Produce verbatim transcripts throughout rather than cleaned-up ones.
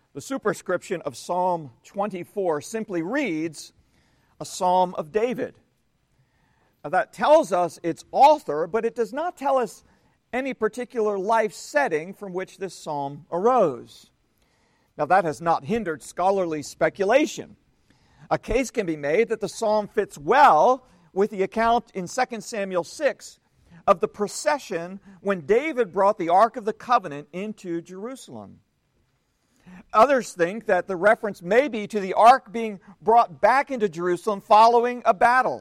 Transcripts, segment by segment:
The superscription of Psalm twenty-four simply reads, a Psalm of David. Now, that tells us its author, but it does not tell us any particular life setting from which this psalm arose. Now, that has not hindered scholarly speculation. A case can be made that the psalm fits well with the account in Second Samuel six of the procession when David brought the Ark of the Covenant into Jerusalem. Others think that the reference may be to the ark being brought back into Jerusalem following a battle.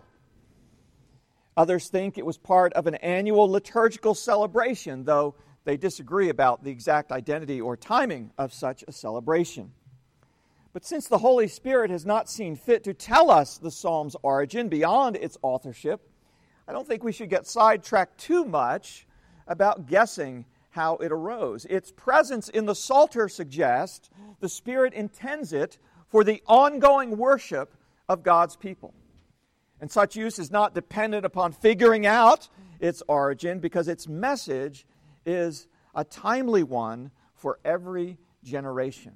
Others think it was part of an annual liturgical celebration, though they disagree about the exact identity or timing of such a celebration. But since the Holy Spirit has not seen fit to tell us the psalm's origin beyond its authorship, I don't think we should get sidetracked too much about guessing how it arose. Its presence in the Psalter suggests the Spirit intends it for the ongoing worship of God's people. And such use is not dependent upon figuring out its origin, because its message is a timely one for every generation.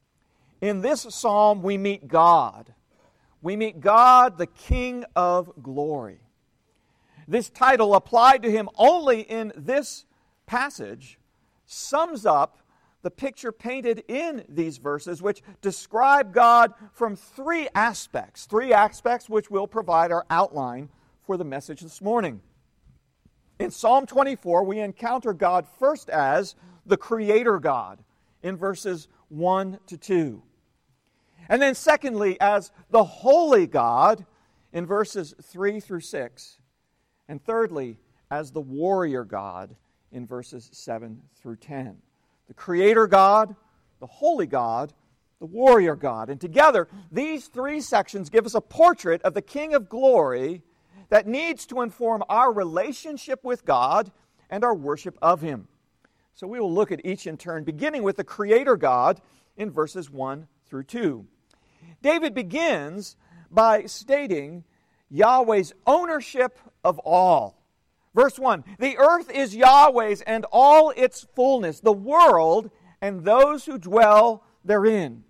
In this psalm, we meet God. We meet God, the King of glory. This title, applied to him only in this passage, sums up the picture painted in these verses, which describe God from three aspects, three aspects which will provide our outline for the message this morning. In Psalm twenty-four, we encounter God first as the Creator God in verses one to two. And then secondly, as the Holy God in verses three through six. And thirdly, as the Warrior God in verses seven through ten. The Creator God, the Holy God, the Warrior God. And together, these three sections give us a portrait of the King of Glory that needs to inform our relationship with God and our worship of Him. So we will look at each in turn, beginning with the Creator God in verses one through two. David begins by stating Yahweh's ownership of all. Verse one, the earth is Yahweh's and all its fullness, the world and those who dwell therein.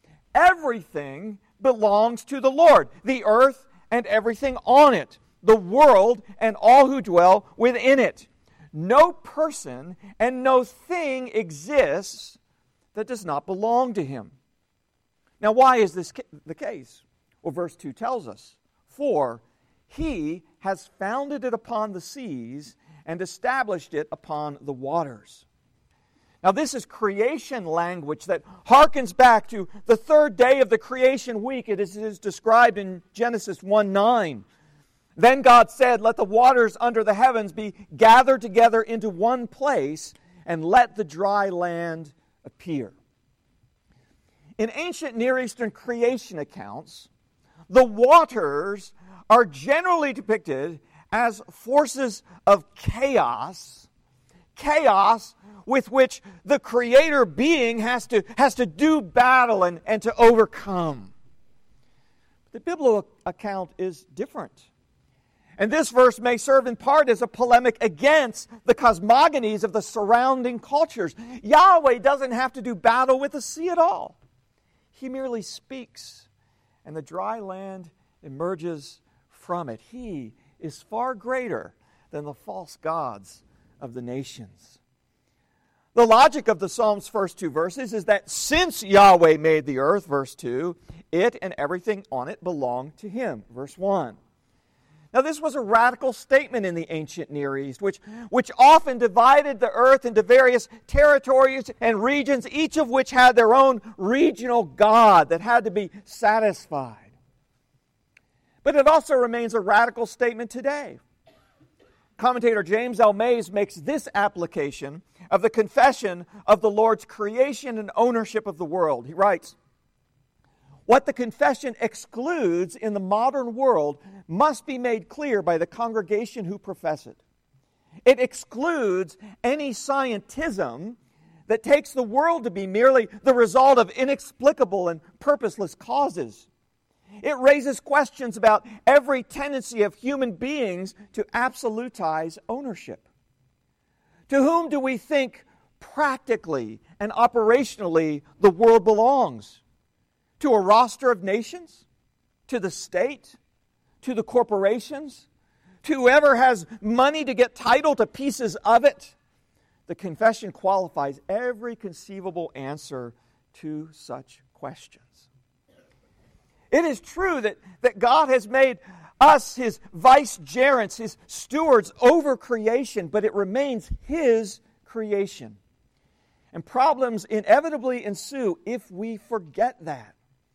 Everything belongs to the Lord, the earth and everything on it, the world and all who dwell within it. No person and no thing exists that does not belong to Him. Now, why is this the case? Well, verse two tells us, for He has founded it upon the seas and established it upon the waters. Now, this is creation language that harkens back to the third day of the creation week. It is described in Genesis one nine. Then God said, let the waters under the heavens be gathered together into one place, and let the dry land appear. In ancient Near Eastern creation accounts, the waters are generally depicted as forces of chaos, chaos with which the Creator being has to, has to do battle and, and to overcome. The biblical account is different. And this verse may serve in part as a polemic against the cosmogonies of the surrounding cultures. Yahweh doesn't have to do battle with the sea at all. He merely speaks, and the dry land emerges from it. He is far greater than the false gods of the nations. The logic of the Psalm's first two verses is that since Yahweh made the earth, verse two, it and everything on it belong to Him, verse one. Now, this was a radical statement in the ancient Near East, which, which often divided the earth into various territories and regions, each of which had their own regional god that had to be satisfied. But it also remains a radical statement today. Commentator James L. Mays makes this application of the confession of the Lord's creation and ownership of the world. He writes, what the confession excludes in the modern world must be made clear by the congregation who profess it. It excludes any scientism that takes the world to be merely the result of inexplicable and purposeless causes. It raises questions about every tendency of human beings to absolutize ownership. To whom do we think practically and operationally the world belongs? To a roster of nations? To the state? To the corporations? To whoever has money to get title to pieces of it? The confession qualifies every conceivable answer to such questions. It is true that, that God has made us His vicegerents, His stewards over creation, but it remains His creation. And problems inevitably ensue if we forget that.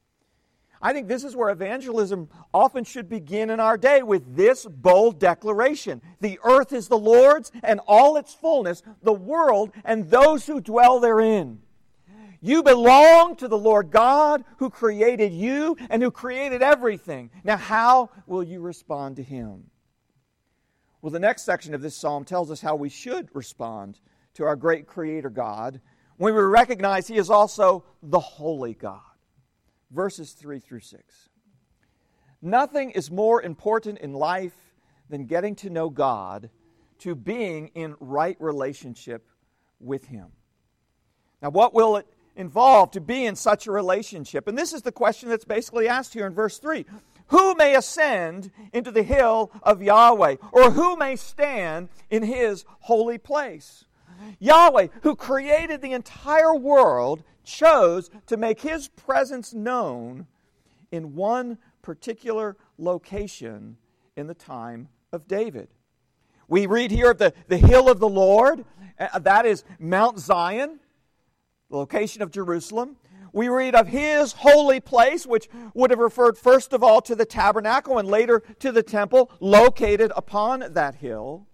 I think this is where evangelism often should begin in our day, with this bold declaration. The earth is the Lord's and all its fullness, the world and those who dwell therein. You belong to the Lord God who created you and who created everything. Now, how will you respond to Him? Well, the next section of this psalm tells us how we should respond to our great Creator God when we recognize He is also the holy God. Verses three through six. Nothing is more important in life than getting to know God, to being in right relationship with Him. Now, what will it involve to be in such a relationship? And this is the question that's basically asked here in verse three. Who may ascend into the hill of Yahweh? Or who may stand in His holy place? Yahweh, who created the entire world, chose to make His presence known in one particular location in the time of David. We read here of the, the hill of the Lord. Uh, that is Mount Zion, the location of Jerusalem. We read of His holy place, which would have referred first of all to the tabernacle and later to the temple located upon that hill.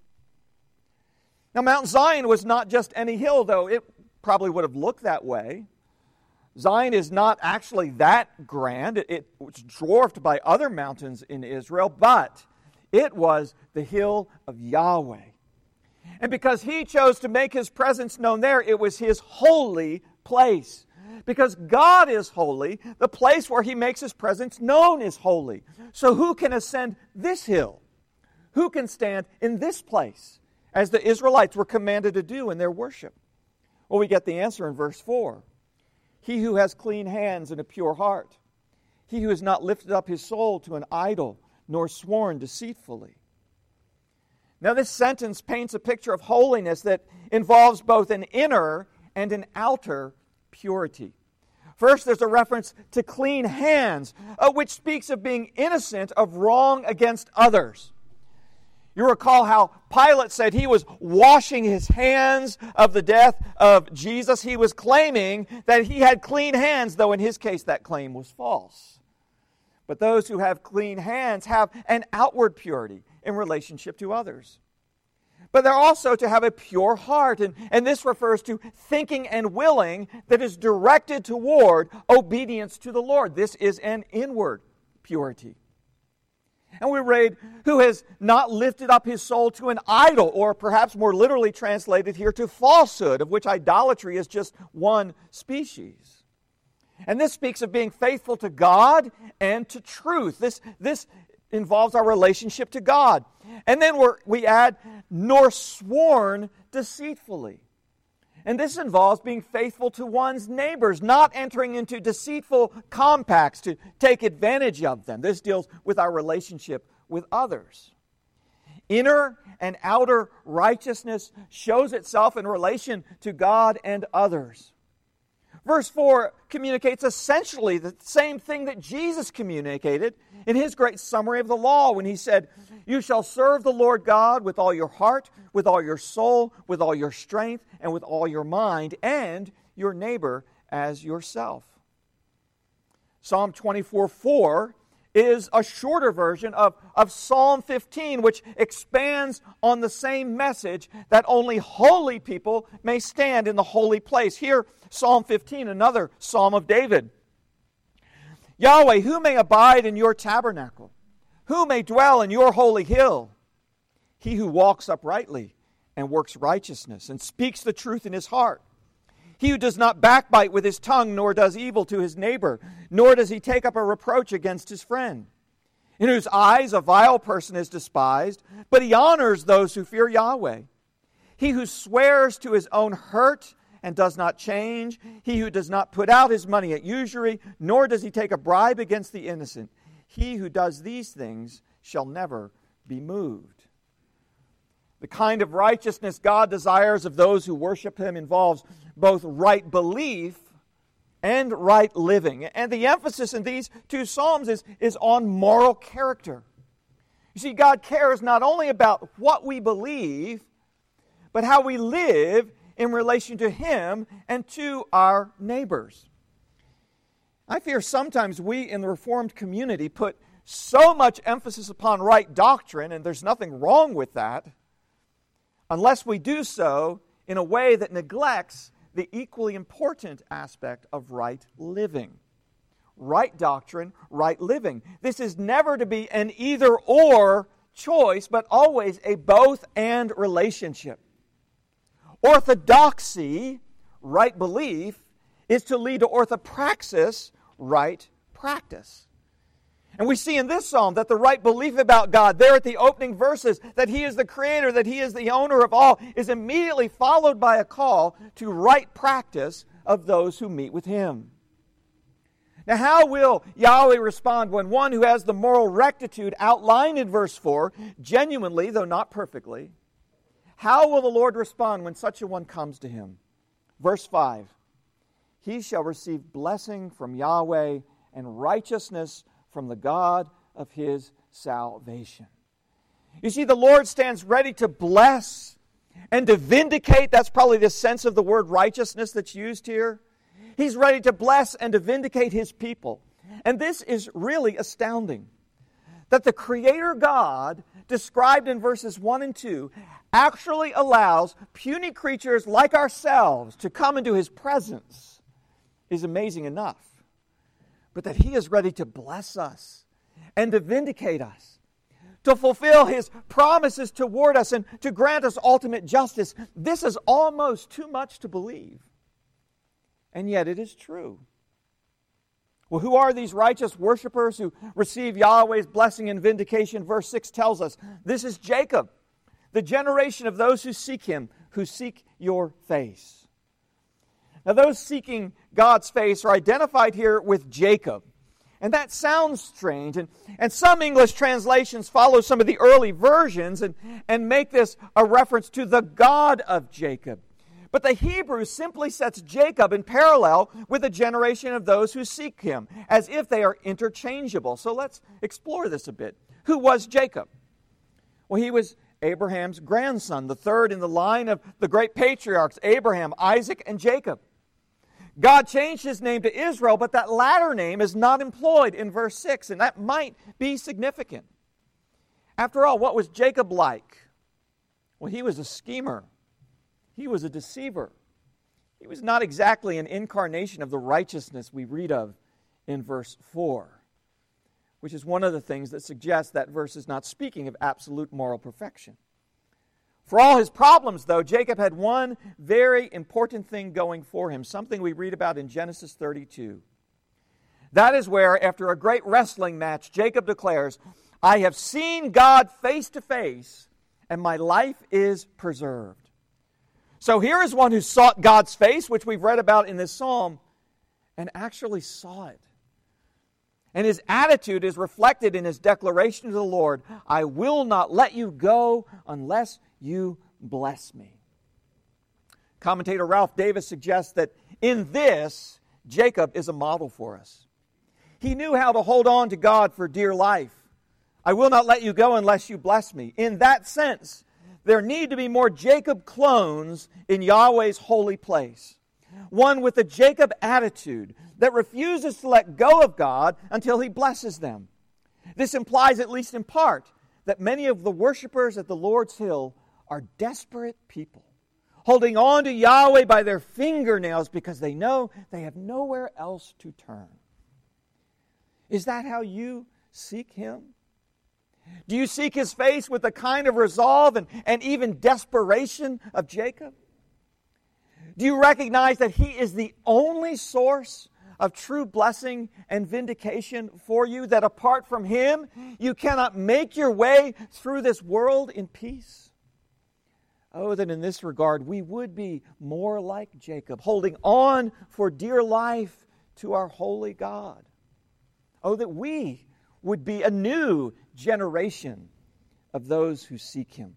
Now, Mount Zion was not just any hill, though it probably would have looked that way. Zion is not actually that grand. It, it was dwarfed by other mountains in Israel, but it was the hill of Yahweh. And because He chose to make His presence known there, it was His holy place. Because God is holy, the place where He makes His presence known is holy. So who can ascend this hill? Who can stand in this place, as the Israelites were commanded to do in their worship? Well, we get the answer in verse four. He who has clean hands and a pure heart. He who has not lifted up his soul to an idol, nor sworn deceitfully. Now, this sentence paints a picture of holiness that involves both an inner and an outer purity. First, there's a reference to clean hands, uh, which speaks of being innocent of wrong against others. You recall how Pilate said he was washing his hands of the death of Jesus. He was claiming that he had clean hands, though in his case that claim was false. But those who have clean hands have an outward purity in relationship to others. But they're also to have a pure heart, and, and this refers to thinking and willing that is directed toward obedience to the Lord. This is an inward purity. And we read, who has not lifted up his soul to an idol, or perhaps more literally translated here to falsehood, of which idolatry is just one species. And this speaks of being faithful to God and to truth. This, this involves our relationship to God. And then we're, we add, nor sworn deceitfully. And this involves being faithful to one's neighbors, not entering into deceitful compacts to take advantage of them. This deals with our relationship with others. Inner and outer righteousness shows itself in relation to God and others. Verse four communicates essentially the same thing that Jesus communicated in His great summary of the law when He said, you shall serve the Lord God with all your heart, with all your soul, with all your strength, and with all your mind, and your neighbor as yourself. Psalm twenty-four four is a shorter version of, of Psalm fifteen, which expands on the same message that only holy people may stand in the holy place. Here, Psalm fifteen, another Psalm of David. Yahweh, who may abide in your tabernacle? Who may dwell in your holy hill? He who walks uprightly and works righteousness and speaks the truth in his heart. He who does not backbite with his tongue, nor does evil to his neighbor, nor does he take up a reproach against his friend. In whose eyes a vile person is despised, but he honors those who fear Yahweh. He who swears to his own hurt and does not change, he who does not put out his money at usury, nor does he take a bribe against the innocent. He who does these things shall never be moved. The kind of righteousness God desires of those who worship Him involves both right belief and right living. And the emphasis in these two Psalms is, is on moral character. You see, God cares not only about what we believe, but how we live in relation to Him and to our neighbors. I fear sometimes we in the Reformed community put so much emphasis upon right doctrine, and there's nothing wrong with that, unless we do so in a way that neglects the equally important aspect of right living. Right doctrine, right living. This is never to be an either-or choice, but always a both-and relationship. Orthodoxy, right belief, is to lead to orthopraxis, right practice. And we see in this psalm that the right belief about God, there at the opening verses, that He is the Creator, that He is the owner of all, is immediately followed by a call to right practice of those who meet with Him. Now, how will Yahweh respond when one who has the moral rectitude outlined in verse four, genuinely, though not perfectly, how will the Lord respond when such a one comes to Him? Verse five, he shall receive blessing from Yahweh and righteousness from the God of his salvation. You see, the Lord stands ready to bless and to vindicate. That's probably the sense of the word righteousness that's used here. He's ready to bless and to vindicate His people. And this is really astounding. That the Creator God, described in verses one and two, actually allows puny creatures like ourselves to come into His presence is amazing enough. But that He is ready to bless us and to vindicate us, to fulfill His promises toward us and to grant us ultimate justice. This is almost too much to believe. And yet it is true. Well, who are these righteous worshipers who receive Yahweh's blessing and vindication? Verse six tells us, this is Jacob, the generation of those who seek Him, who seek your face. Now, those seeking God's face are identified here with Jacob. And that sounds strange. And, and some English translations follow some of the early versions and, and make this a reference to the God of Jacob. But the Hebrew simply sets Jacob in parallel with the generation of those who seek Him, as if they are interchangeable. So let's explore this a bit. Who was Jacob? Well, he was Abraham's grandson, the third in the line of the great patriarchs, Abraham, Isaac, and Jacob. God changed his name to Israel, but that latter name is not employed in verse six, and that might be significant. After all, what was Jacob like? Well, he was a schemer. He was a deceiver. He was not exactly an incarnation of the righteousness we read of in verse four, which is one of the things that suggests that verse is not speaking of absolute moral perfection. For all his problems, though, Jacob had one very important thing going for him, something we read about in Genesis thirty-two. That is where, after a great wrestling match, Jacob declares, I have seen God face to face, and my life is preserved. So here is one who sought God's face, which we've read about in this psalm, and actually saw it. And his attitude is reflected in his declaration to the Lord, I will not let you go unless you bless me. Commentator Ralph Davis suggests that in this, Jacob is a model for us. He knew how to hold on to God for dear life. I will not let you go unless you bless me. In that sense, there need to be more Jacob clones in Yahweh's holy place. One with a Jacob attitude that refuses to let go of God until He blesses them. This implies, at least in part, that many of the worshipers at the Lord's Hill are desperate people, holding on to Yahweh by their fingernails because they know they have nowhere else to turn. Is that how you seek Him? Do you seek His face with the kind of resolve and, and even desperation of Jacob? Do you recognize that He is the only source of true blessing and vindication for you, that apart from Him, you cannot make your way through this world in peace? Oh, that in this regard we would be more like Jacob, holding on for dear life to our holy God. Oh, that we would be a new generation of those who seek Him.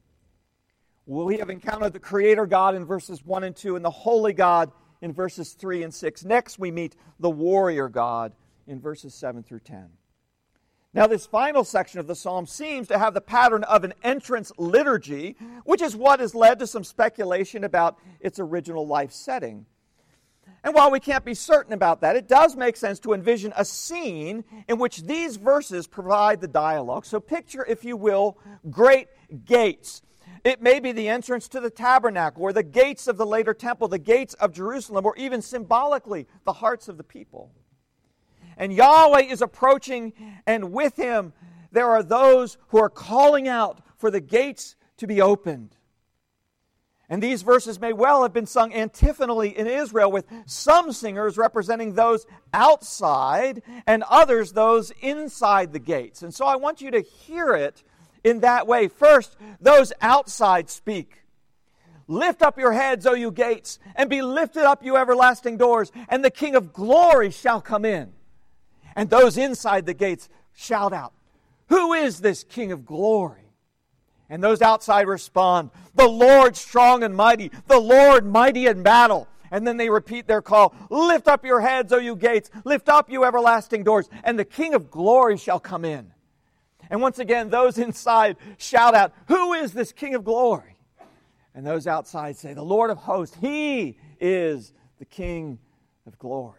We have encountered the Creator God in verses one and two and the Holy God in verses three and six. Next we meet the Warrior God in verses seven through ten. Now, this final section of the psalm seems to have the pattern of an entrance liturgy, which is what has led to some speculation about its original life setting. And while we can't be certain about that, it does make sense to envision a scene in which these verses provide the dialogue. So picture, if you will, great gates. It may be the entrance to the tabernacle, or the gates of the later temple, the gates of Jerusalem, or even symbolically, the hearts of the people. And Yahweh is approaching, and with Him there are those who are calling out for the gates to be opened. And these verses may well have been sung antiphonally in Israel, with some singers representing those outside and others those inside the gates. And so I want you to hear it in that way. First, those outside speak. Lift up your heads, O you gates, and be lifted up, you everlasting doors, and the King of glory shall come in. And those inside the gates shout out, who is this King of glory? And those outside respond, the Lord strong and mighty, the Lord mighty in battle. And then they repeat their call, lift up your heads, O you gates, lift up, you everlasting doors, and the King of glory shall come in. And once again, those inside shout out, who is this King of glory? And those outside say, the Lord of hosts, He is the King of glory.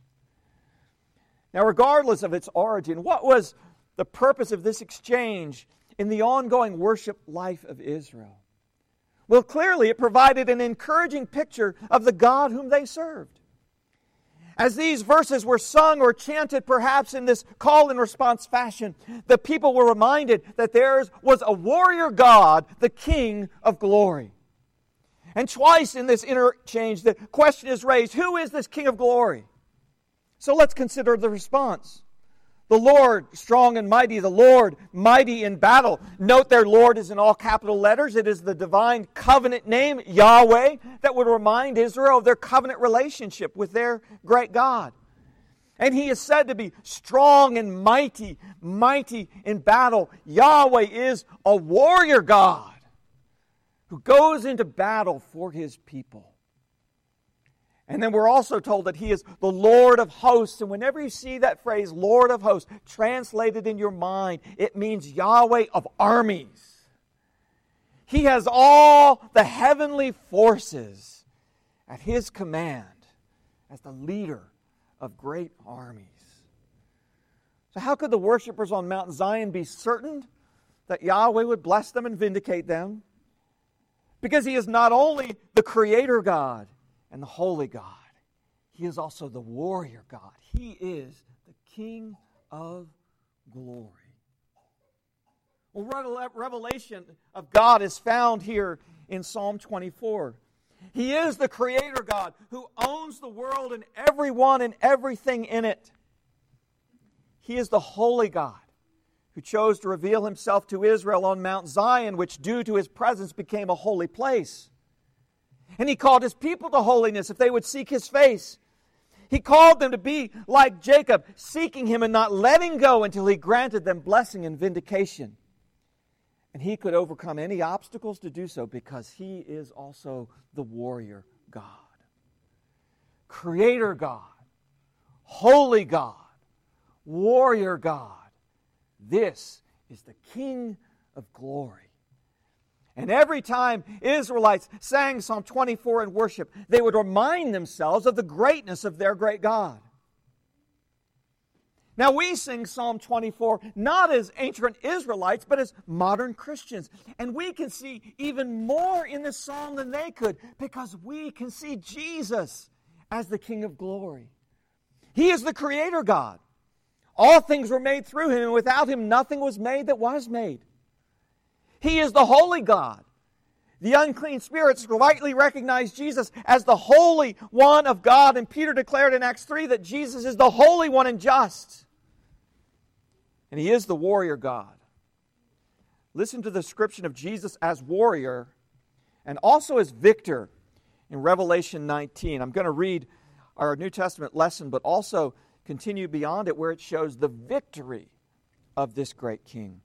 Now, regardless of its origin, what was the purpose of this exchange in the ongoing worship life of Israel? Well, clearly it provided an encouraging picture of the God whom they served. As these verses were sung or chanted perhaps in this call and response fashion, the people were reminded that theirs was a warrior God, the King of glory. And twice in this interchange, the question is raised, who is this King of glory? So let's consider the response. The Lord, strong and mighty, the Lord, mighty in battle. Note their Lord is in all capital letters. It is the divine covenant name, Yahweh, that would remind Israel of their covenant relationship with their great God. And He is said to be strong and mighty, mighty in battle. Yahweh is a warrior God who goes into battle for His people. And then we're also told that He is the Lord of hosts. And whenever you see that phrase, Lord of hosts, translated in your mind, it means Yahweh of armies. He has all the heavenly forces at His command as the leader of great armies. So how could the worshipers on Mount Zion be certain that Yahweh would bless them and vindicate them? Because He is not only the Creator God and the Holy God, He is also the warrior God. He is the King of glory. Well, revelation of God is found here in Psalm twenty-four. He is the Creator God who owns the world and everyone and everything in it. He is the Holy God who chose to reveal Himself to Israel on Mount Zion, which due to His presence became a holy place. And He called His people to holiness if they would seek His face. He called them to be like Jacob, seeking Him and not letting go until He granted them blessing and vindication. And He could overcome any obstacles to do so because He is also the warrior God. Creator God, Holy God, Warrior God. This is the King of glory. And every time Israelites sang Psalm twenty-four in worship, they would remind themselves of the greatness of their great God. Now we sing Psalm twenty-four not as ancient Israelites, but as modern Christians. And we can see even more in this psalm than they could, because we can see Jesus as the King of glory. He is the Creator God. All things were made through Him, and without Him nothing was made that was made. He is the Holy God. The unclean spirits rightly recognize Jesus as the Holy One of God. And Peter declared in Acts three that Jesus is the Holy One and just. And He is the warrior God. Listen to the description of Jesus as warrior and also as victor in Revelation nineteen. I'm going to read our New Testament lesson, but also continue beyond it where it shows the victory of this great king.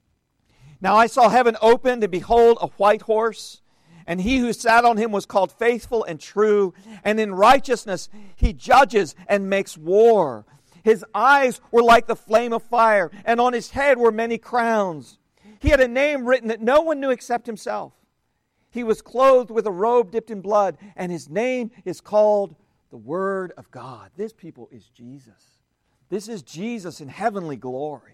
Now I saw heaven opened, and behold, a white horse, and he who sat on him was called Faithful and True, and in righteousness he judges and makes war. His eyes were like the flame of fire, and on his head were many crowns. He had a name written that no one knew except himself. He was clothed with a robe dipped in blood, and his name is called the Word of God. This people is Jesus. This is Jesus in heavenly glory.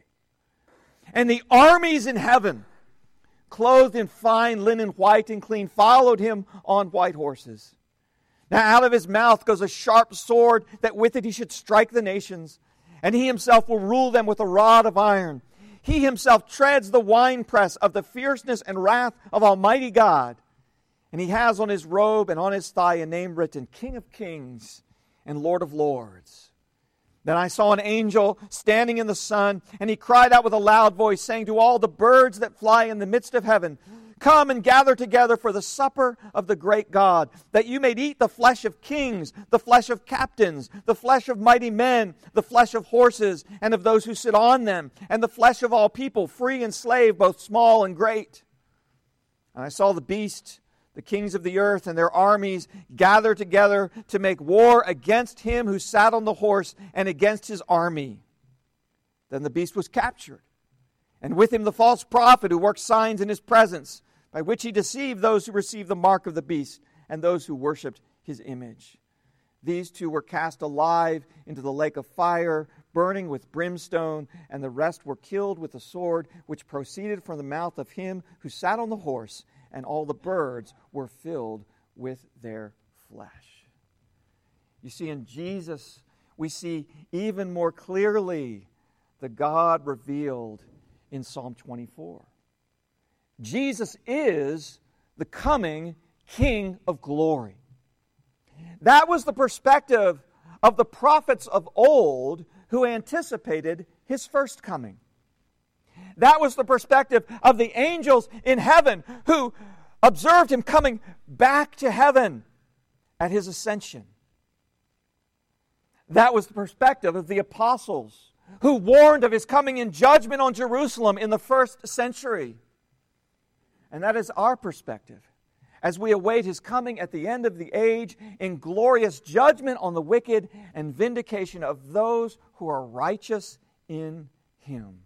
And the armies in heaven, clothed in fine linen, white and clean, followed him on white horses. Now out of his mouth goes a sharp sword, that with it he should strike the nations, and he himself will rule them with a rod of iron. He himself treads the winepress of the fierceness and wrath of Almighty God. And he has on his robe and on his thigh a name written, King of Kings and Lord of Lords. Then I saw an angel standing in the sun, and he cried out with a loud voice, saying to all the birds that fly in the midst of heaven, Come and gather together for the supper of the great God, that you may eat the flesh of kings, the flesh of captains, the flesh of mighty men, the flesh of horses, and of those who sit on them, and the flesh of all people, free and slave, both small and great. And I saw the beast, the kings of the earth and their armies, gather together to make war against him who sat on the horse and against his army. Then the beast was captured, and with him the false prophet who worked signs in his presence, by which he deceived those who received the mark of the beast and those who worshipped his image. These two were cast alive into the lake of fire, burning with brimstone, and the rest were killed with the sword which proceeded from the mouth of him who sat on the horse, and all the birds were filled with their flesh. You see, in Jesus, we see even more clearly the God revealed in Psalm twenty-four. Jesus is the coming King of glory. That was the perspective of the prophets of old who anticipated his first coming. That was the perspective of the angels in heaven who observed him coming back to heaven at his ascension. That was the perspective of the apostles who warned of his coming in judgment on Jerusalem in the first century. And that is our perspective as we await his coming at the end of the age in glorious judgment on the wicked and vindication of those who are righteous in him.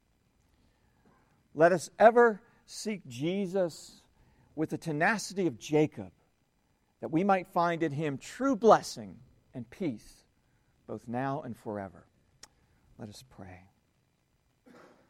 Let us ever seek Jesus with the tenacity of Jacob, that we might find in him true blessing and peace, both now and forever. Let us pray.